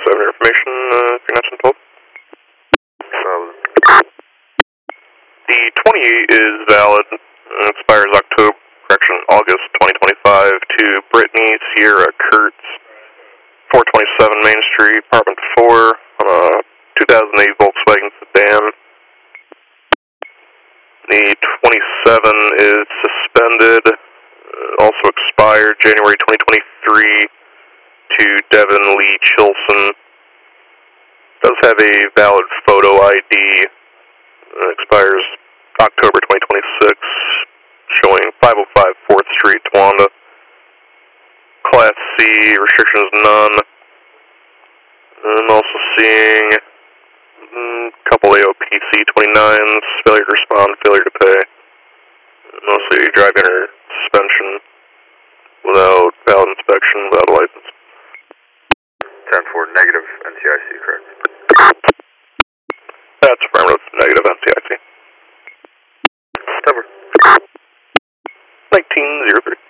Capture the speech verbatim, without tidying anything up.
seven information, uh, if you're not told. Solid. The twenty-eight is valid, and expires October, correction, August twenty twenty-five to Brittany Sierra Kurtz, four twenty-seven Main Street, apartment four, on a two thousand eight Volkswagen sedan. The twenty-seven is suspended, uh, also expired January twenty twenty-three to Devin Lee Chilson. Does have a valid photo I D, uh, expires October twenty twenty-six, showing five oh five fourth Street, Towanda. Class C, restrictions none. I'm also seeing a couple A O P C twenty-nines, failure to respond, failure to pay. Mostly driving or suspension without valid inspection, without a license. ten four, negative N C I C, correct? That's affirmative, negative N C I C. Cover. nineteen oh three.